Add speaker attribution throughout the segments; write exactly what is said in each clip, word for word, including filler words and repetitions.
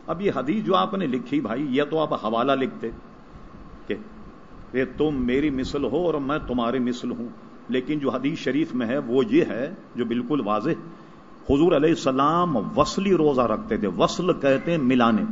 Speaker 1: اب یہ حدیث جو آپ نے لکھی بھائی، یہ تو آپ حوالہ لکھتے کہ یہ تم میری مثل ہو اور میں تمہاری مثل ہوں، لیکن جو حدیث شریف میں ہے وہ یہ ہے جو بالکل واضح، حضور علیہ السلام وصلی روزہ رکھتے تھے. وصل کہتے ہیں ملانے.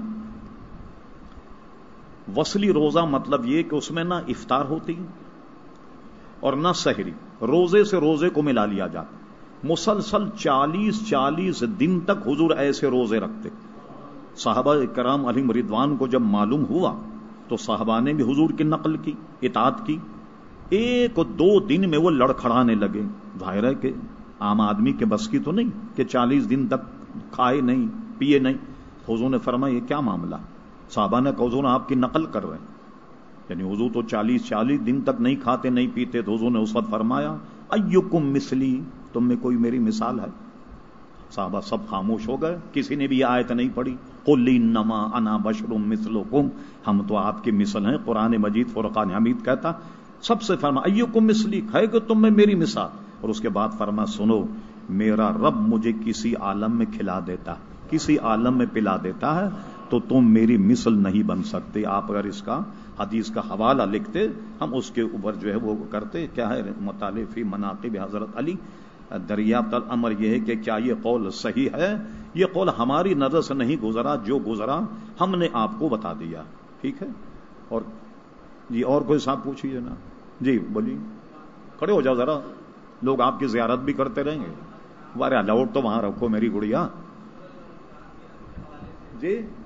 Speaker 1: وصلی روزہ مطلب یہ کہ اس میں نہ افطار ہوتی اور نہ سحری، روزے سے روزے کو ملا لیا جاتا. مسلسل چالیس چالیس دن تک حضور ایسے روزے رکھتے. صحابہ کرام علیہم رضوان کو جب معلوم ہوا تو صحابہ نے بھی حضور کی نقل کی، اطاعت کی. ایک دو دن میں وہ لڑکھڑانے لگے. ظاہر ہے کہ عام آدمی کے بس کی تو نہیں کہ چالیس دن تک کھائے نہیں پیے نہیں. حضور نے فرمایا یہ کیا معاملہ؟ صحابہ نے کہا حضور آپ کی نقل کر رہے ہیں، یعنی حضور تو چالیس چالیس دن تک نہیں کھاتے نہیں پیتے. تو حضور نے اس وقت فرمایا ایکم مثلی، تم میں کوئی میری مثال ہے؟ صحابہ سب خاموش ہو گئے، کسی نے بھی یہ آیت نہیں پڑھی قل انما انا بشر مثلکم، ہم تو آپ کی مثل ہیں. قرآن مجید فرقان حمید کہتا. سب سے فرما ایکم مثلی، ہے کہ تم میں میری مثال. اور اس کے بعد فرما سنو، میرا رب مجھے کسی عالم میں کھلا دیتا، کسی عالم میں پلا دیتا ہے تو تم میری مثل نہیں بن سکتے. آپ اگر اس کا حدیث کا حوالہ لکھتے ہم اس کے اوپر جو ہے وہ کرتے. کیا ہے مطالعہ فی مناقب حضرت علی. دریافت الامر یہ ہے کہ کیا یہ قول صحیح ہے؟ یہ قول ہماری نظر سے نہیں گزرا، جو گزرا ہم نے آپ کو بتا دیا. ٹھیک ہے. اور جی اور کوئی صاحب پوچھیے نا. جی بولیے، کھڑے ہو جاؤ ذرا، لوگ آپ کی زیارت بھی کرتے رہیں گے. ہمارے الاؤڈ تو وہاں رکھو میری گڑیا. جی